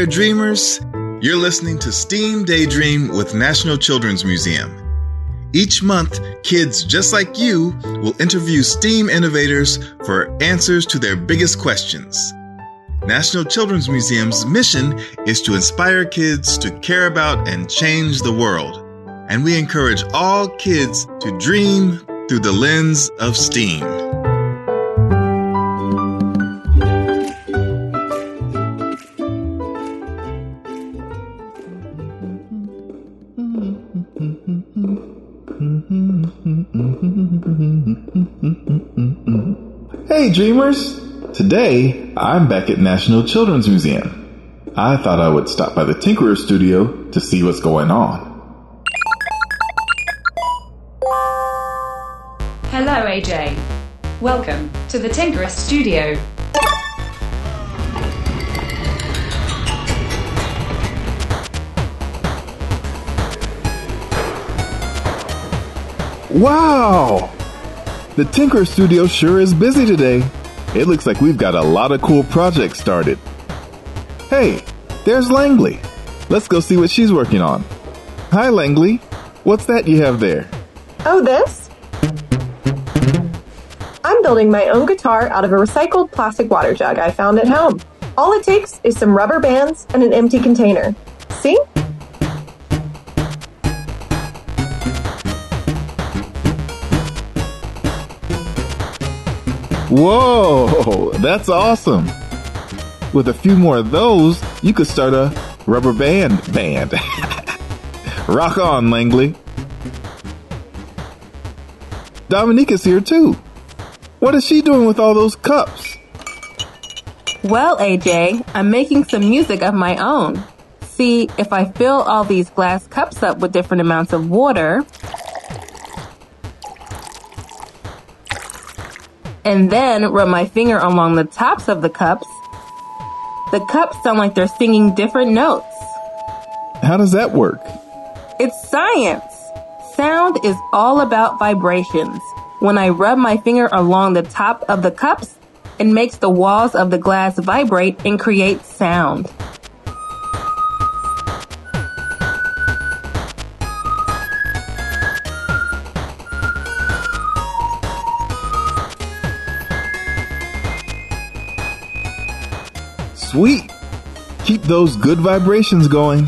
there, dreamers. You're listening to STEAM Daydream with National Children's Museum. Each month, kids just like you will interview STEAM innovators for answers to their biggest questions. National Children's Museum's mission is to inspire kids to care about and change the world. And we encourage all kids to dream through the lens of STEAM. Hey dreamers! Today, I'm back at National Children's Museum. I thought I would stop by the Tinkerer Studio to see what's going on. Hello, AJ. Welcome to the Tinkerer Studio. Wow! The Tinkerer Studio sure is busy today. It looks like we've got a lot of cool projects started. Hey, there's Langley. Let's go see what she's working on. Hi, Langley. What's that you have there? Oh, this? I'm building my own guitar out of a recycled plastic water jug I found at home. All it takes is some rubber bands and an empty container. See? Whoa, that's awesome. With a few more of those, you could start a rubber band. Rock on, Langley. Dominique is here too. What is she doing with all those cups? Well, AJ, I'm making some music of my own. See, if I fill all these glass cups up with different amounts of water, and then rub my finger along the tops of the cups sound like they're singing different notes. How does that work? It's science. Sound is all about vibrations. When I rub my finger along the top of the cups, it makes the walls of the glass vibrate and create sound. Sweet. Keep those good vibrations going.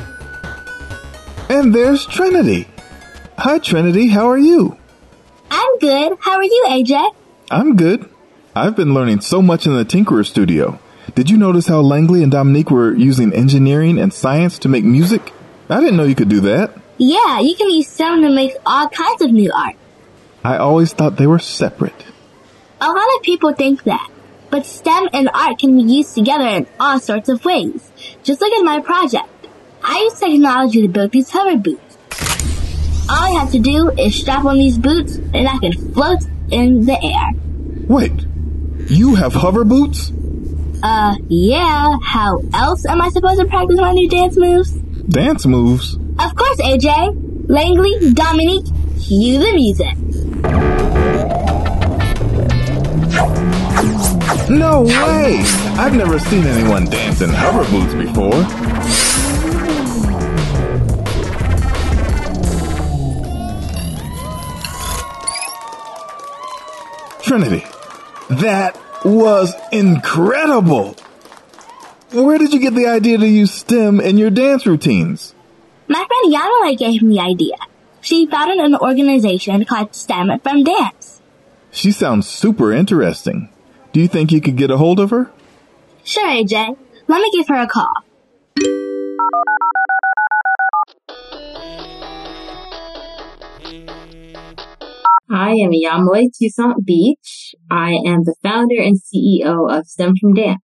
And there's Trinity. Hi, Trinity. How are you? I'm good. How are you, AJ? I'm good. I've been learning so much in the Tinkerer Studio. Did you notice how Langley and Dominique were using engineering and science to make music? I didn't know you could do that. Yeah, you can use sound to make all kinds of new art. I always thought they were separate. A lot of people think that. But STEM and art can be used together in all sorts of ways. Just like in my project. I use technology to build these hover boots. All I have to do is strap on these boots and I can float in the air. Wait, you have hover boots? Yeah. How else am I supposed to practice my new dance moves? Dance moves? Of course, AJ. Langley, Dominique, cue the music. No way! I've never seen anyone dance in hover boots before. Trinity, that was incredible! Where did you get the idea to use STEM in your dance routines? My friend Yanela gave me the idea. She founded an organization called STEM from Dance. She sounds super interesting. Do you think you could get a hold of her? Sure, AJ. Let me give her a call. I am Yamile Toussaint Beach. I am the founder and CEO of STEM from Dance.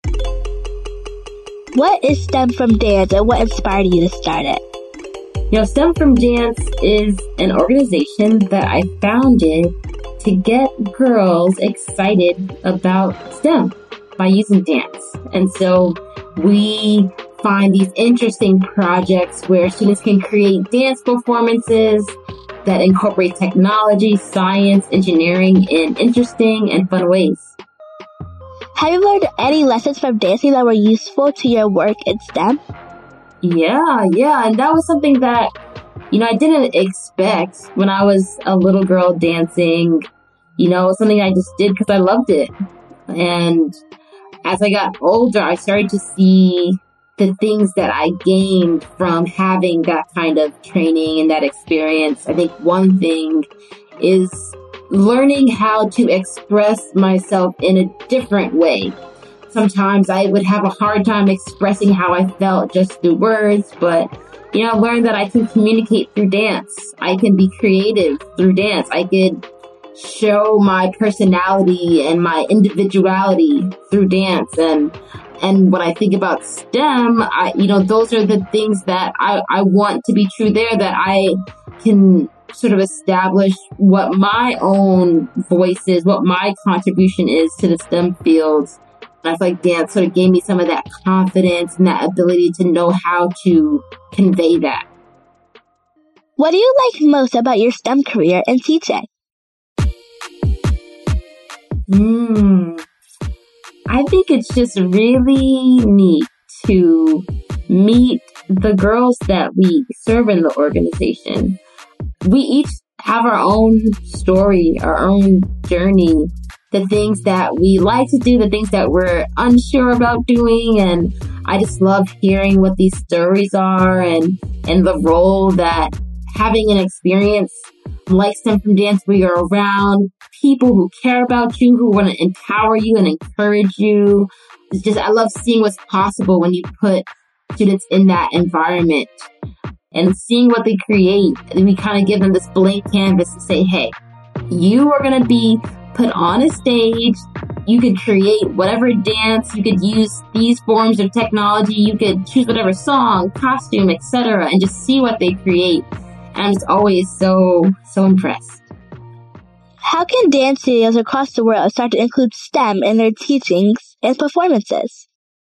What is STEM from Dance and what inspired you to start it? STEM from Dance is an organization that I founded to get girls excited about STEM by using dance. And so we find these interesting projects where students can create dance performances that incorporate technology, science, engineering in interesting and fun ways. Have you learned any lessons from dancing that were useful to your work in STEM? Yeah. And that was something that, I didn't expect when I was a little girl dancing. It was something I just did because I loved it. And as I got older, I started to see the things that I gained from having that kind of training and that experience. I think one thing is learning how to express myself in a different way. Sometimes I would have a hard time expressing how I felt just through words, but I learned that I can communicate through dance. I can be creative through dance. I could show my personality and my individuality through dance. And when I think about STEM, those are the things that I want to be true there, that I can sort of establish what my own voice is, what my contribution is to the STEM fields. And I feel like dance sort of gave me some of that confidence and that ability to know how to convey that. What do you like most about your STEM career in teaching? I think it's just really neat to meet the girls that we serve in the organization. We each have our own story, our own journey, the things that we like to do, the things that we're unsure about doing. And I just love hearing what these stories are and the role that having an experience like STEM from Dance, where you're around people who care about you, who want to empower you and encourage you. It's just, I love seeing what's possible when you put students in that environment and seeing what they create. And we kind of give them this blank canvas to say, hey, you are going to be put on a stage. You could create whatever dance. You could use these forms of technology. You could choose whatever song, costume, etc., and just see what they create. And I'm just always so impressed. How can dance studios across the world start to include STEM in their teachings and performances?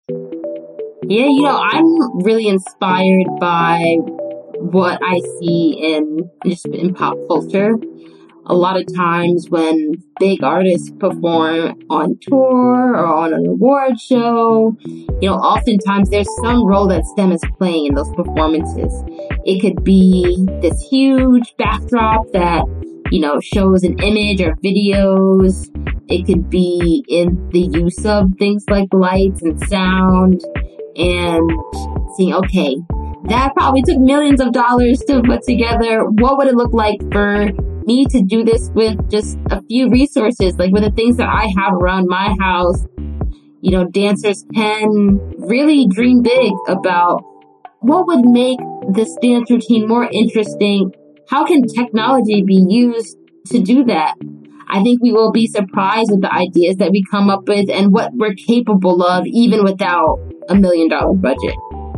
Yeah, I'm really inspired by what I see in pop culture. A lot of times when big artists perform on tour or on an award show, oftentimes there's some role that STEM is playing in those performances. It could be this huge backdrop that, shows an image or videos. It could be in the use of things like lights and sound and seeing, okay, that probably took millions of dollars to put together. What would it look like for me to do this with just a few resources, like with the things that I have around my house? Dancers can really dream big about what would make this dance routine more interesting. How can technology be used to do that? I think we will be surprised with the ideas that we come up with and what we're capable of, even without $1 million budget.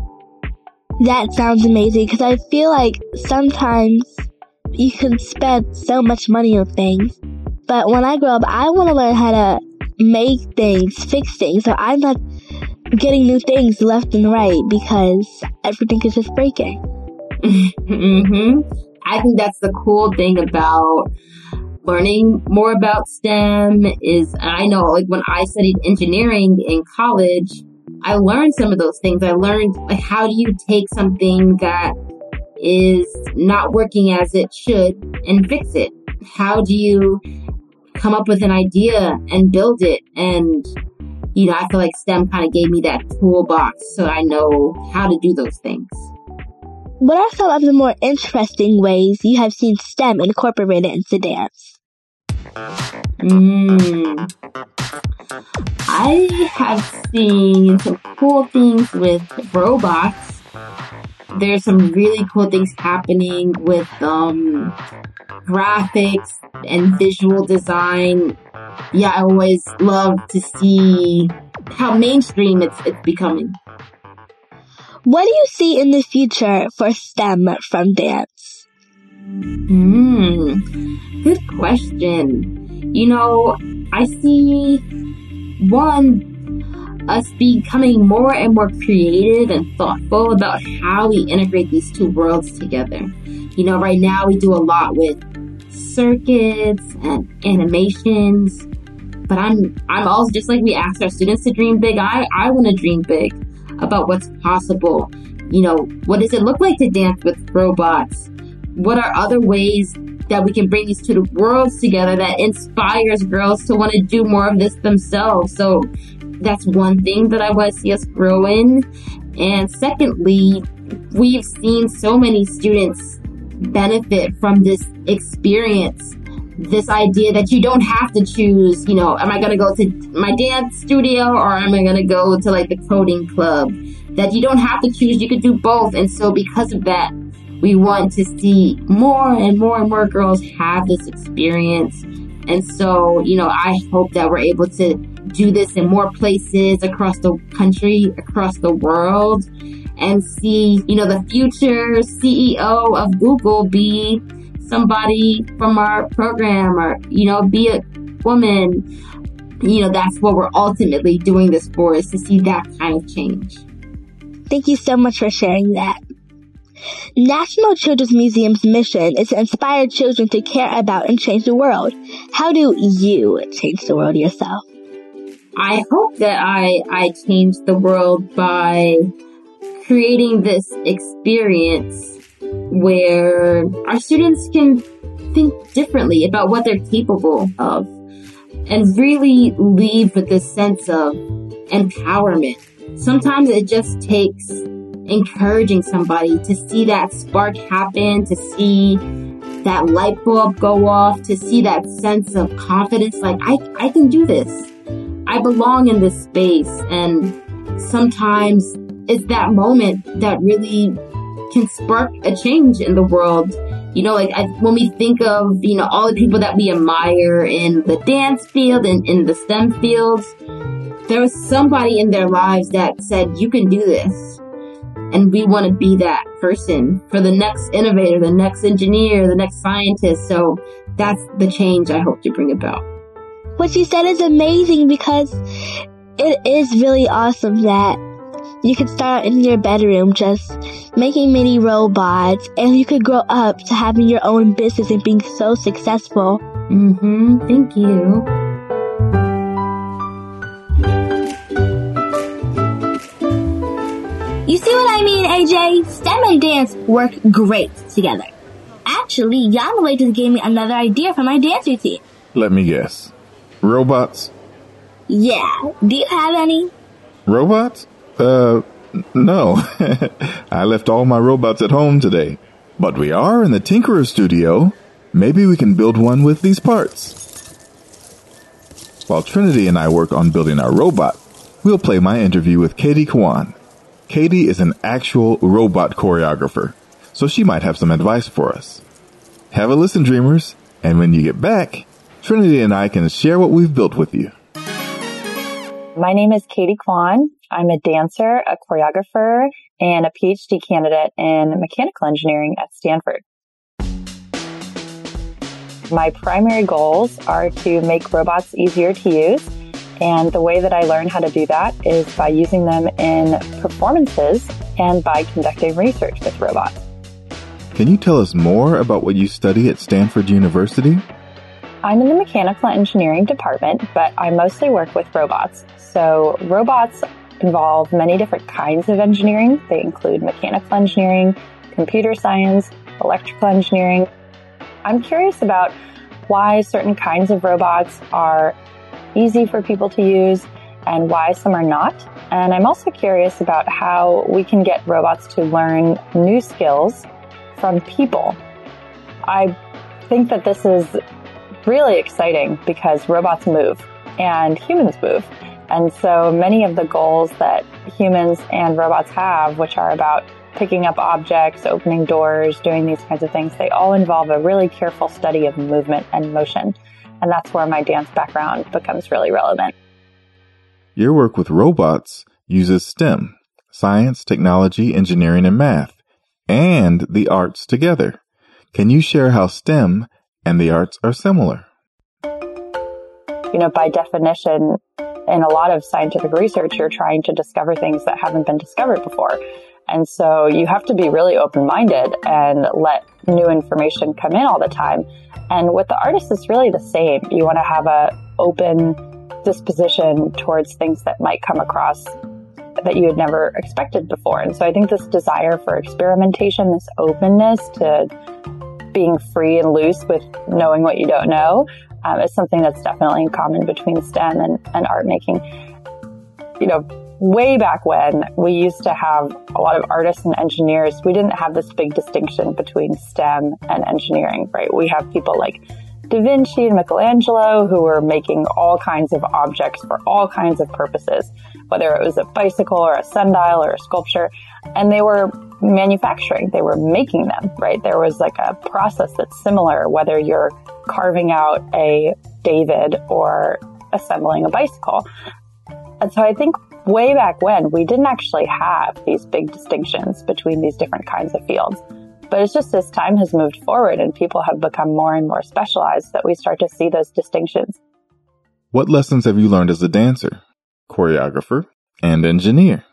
That sounds amazing, because I feel like sometimes you can spend so much money on things. But when I grow up, I want to learn how to make things, fix things, so I'm not getting new things left and right because everything is just breaking. I think that's the cool thing about learning more about STEM is, I know, like when I studied engineering in college, I learned some of those things. I learned, like, how do you take something that is not working as it should and fix it? How do you come up with an idea and build it? And, I feel like STEM kind of gave me that toolbox so I know how to do those things. What are some of the more interesting ways you have seen STEM incorporated into dance? I have seen some cool things with robots. There's some really cool things happening with graphics and visual design. Yeah, I always love to see how mainstream it's becoming. What do you see in the future for STEM from dance? Good question. I see us becoming more and more creative and thoughtful about how we integrate these two worlds together. Right now we do a lot with circuits and animations, But I'm also, just like we asked our students to dream big, I want to dream big about what's possible. What does it look like to dance with robots? What are other ways that we can bring these two worlds together that inspires girls to want to do more of this themselves? So that's one thing that I want to see us grow in. And secondly, we've seen so many students benefit from this experience. This idea that you don't have to choose, am I going to go to my dance studio or am I going to go to like the coding club? That you don't have to choose, you could do both. And so because of that, we want to see more and more and more girls have this experience. And so, I hope that we're able to do this in more places across the country, across the world, and see, the future CEO of Google be somebody from our program or, be a woman. That's what we're ultimately doing this for, is to see that kind of change. Thank you so much for sharing that. National Children's Museum's mission is to inspire children to care about and change the world. How do you change the world yourself? I hope that I change the world by creating this experience where our students can think differently about what they're capable of and really leave with this sense of empowerment. Sometimes it just takes encouraging somebody to see that spark happen, to see that light bulb go off, to see that sense of confidence, like I can do this. I belong in this space. And sometimes it's that moment that really can spark a change in the world. When we think of, all the people that we admire in the dance field and in the STEM fields, there was somebody in their lives that said, you can do this. And we want to be that person for the next innovator, the next engineer, the next scientist. So that's the change I hope to bring about. What you said is amazing, because it is really awesome that you could start in your bedroom just making mini robots, and you could grow up to having your own business and being so successful. Thank you. You see what I mean, AJ? STEM and dance work great together. Actually, Yanwei just gave me another idea for my dance routine. Let me guess. Robots? Yeah. Do you have any? Robots? No. I left all my robots at home today. But we are in the Tinkerer studio. Maybe we can build one with these parts. While Trinity and I work on building our robot, we'll play my interview with Katie Kwan. Katie is an actual robot choreographer, so she might have some advice for us. Have a listen, dreamers, and when you get back, Trinity and I can share what we've built with you. My name is Katie Kwan. I'm a dancer, a choreographer, and a PhD candidate in mechanical engineering at Stanford. My primary goals are to make robots easier to use, and the way that I learn how to do that is by using them in performances and by conducting research with robots. Can you tell us more about what you study at Stanford University? I'm in the mechanical engineering department, but I mostly work with robots. So robots involve many different kinds of engineering. They include mechanical engineering, computer science, electrical engineering. I'm curious about why certain kinds of robots are easy for people to use and why some are not. And I'm also curious about how we can get robots to learn new skills from people. I think that this is really exciting because robots move and humans move. And so many of the goals that humans and robots have, which are about picking up objects, opening doors, doing these kinds of things, they all involve a really careful study of movement and motion. And that's where my dance background becomes really relevant. Your work with robots uses STEM, science, technology, engineering, and math, and the arts together. Can you share how STEM and the arts are similar? By definition, in a lot of scientific research, you're trying to discover things that haven't been discovered before. And so you have to be really open-minded and let new information come in all the time. And with the artists, it's really the same. You want to have an open disposition towards things that might come across that you had never expected before. And so I think this desire for experimentation, this openness to being free and loose with knowing what you don't know, is something that's definitely in common between STEM and art making. You know, way back when, we used to have a lot of artists and engineers. We didn't have this big distinction between STEM and engineering, right? We have people like Da Vinci and Michelangelo who were making all kinds of objects for all kinds of purposes, whether it was a bicycle or a sundial or a sculpture, and they were manufacturing, they were making them, right? There was like a process that's similar, whether you're carving out a David or assembling a bicycle. And so I think way back when, we didn't actually have these big distinctions between these different kinds of fields. But it's just as time has moved forward and people have become more and more specialized that we start to see those distinctions. What lessons have you learned as a dancer, choreographer, and engineer?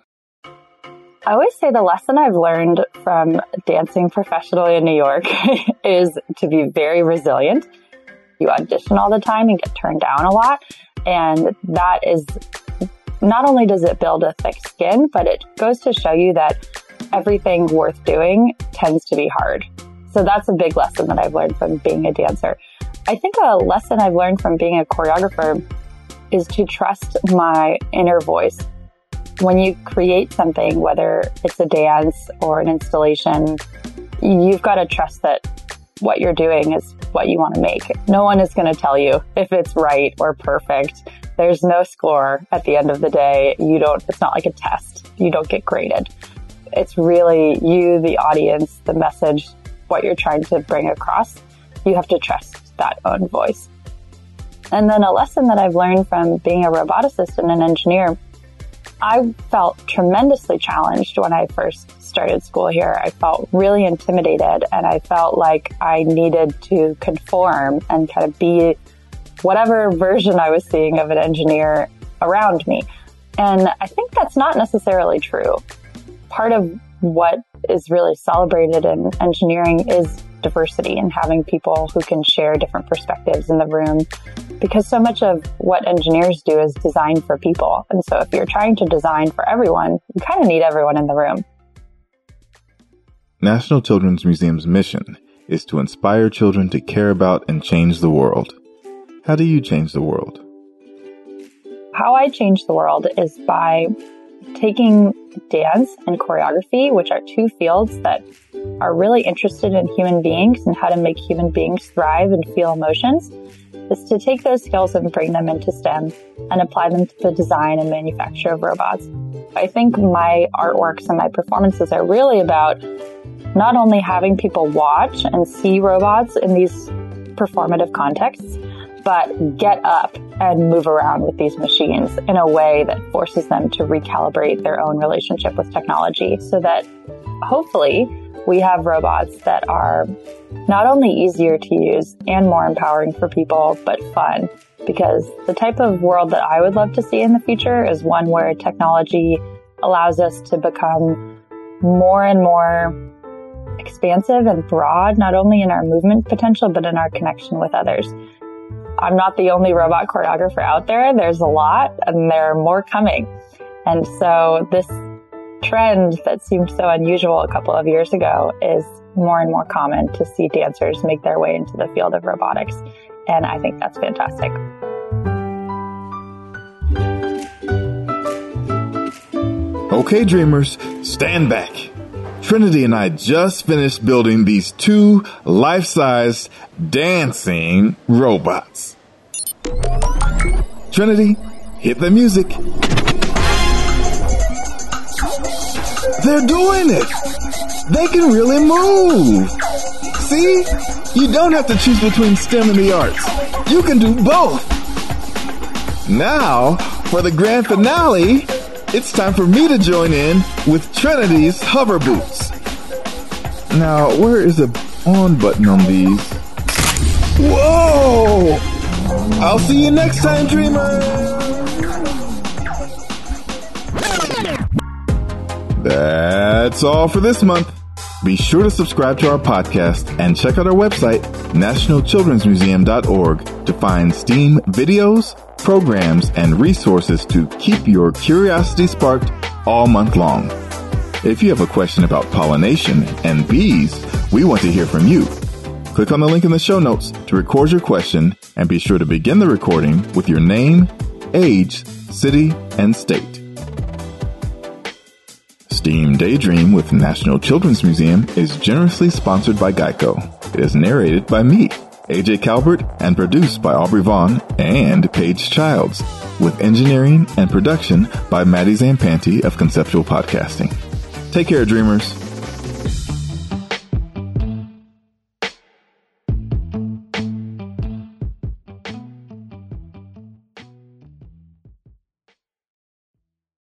I always say the lesson I've learned from dancing professionally in New York is to be very resilient. You audition all the time and get turned down a lot. And that is, not only does it build a thick skin, but it goes to show you that everything worth doing tends to be hard. So that's a big lesson that I've learned from being a dancer. I think a lesson I've learned from being a choreographer is to trust my inner voice. When you create something, whether it's a dance or an installation, you've got to trust that what you're doing is what you want to make. No one is going to tell you if it's right or perfect. There's no score at the end of the day. It's not like a test. You don't get graded. It's really you, the audience, the message, what you're trying to bring across. You have to trust that own voice. And then a lesson that I've learned from being a roboticist and an engineer, I felt tremendously challenged when I first started school here. I felt really intimidated, and I felt like I needed to conform and kind of be whatever version I was seeing of an engineer around me. And I think that's not necessarily true. Part of what is really celebrated in engineering is diversity and having people who can share different perspectives in the room, because so much of what engineers do is design for people. And so if you're trying to design for everyone, you kind of need everyone in the room. National Children's Museum's mission is to inspire children to care about and change the world. How do you change the world? How I change the world is by taking dance and choreography, which are two fields that are really interested in human beings and how to make human beings thrive and feel emotions, is to take those skills and bring them into STEM and apply them to the design and manufacture of robots. I think my artworks and my performances are really about not only having people watch and see robots in these performative contexts, but get up and move around with these machines in a way that forces them to recalibrate their own relationship with technology, so that hopefully we have robots that are not only easier to use and more empowering for people, but fun. Because the type of world that I would love to see in the future is one where technology allows us to become more and more expansive and broad, not only in our movement potential, but in our connection with others. I'm not the only robot choreographer out there. There's a lot, and there are more coming. And so this trend that seemed so unusual a couple of years ago is more and more common to see dancers make their way into the field of robotics. And I think that's fantastic. Okay, dreamers, stand back. Trinity and I just finished building these 2 life-size dancing robots. Trinity, hit the music. They're doing it! They can really move! See? You don't have to choose between STEM and the arts. You can do both! Now, for the grand finale, it's time for me to join in with Trinity's hover boots. Now, where is the on button on these? Whoa! I'll see you next time, dreamers! That's all for this month. Be sure to subscribe to our podcast and check out our website, nationalchildrensmuseum.org, to find STEAM videos, programs, and resources to keep your curiosity sparked all month long. If you have a question about pollination and bees, we want to hear from you. Click on the link in the show notes to record your question and be sure to begin the recording with your name, age, city, and state. STEAM Daydream with National Children's Museum is generously sponsored by Geico. It is narrated by me, AJ Calvert, and produced by Aubrey Vaughn and Paige Childs, with engineering and production by Maddie Zampanti of Conceptual Podcasting. Take care, dreamers.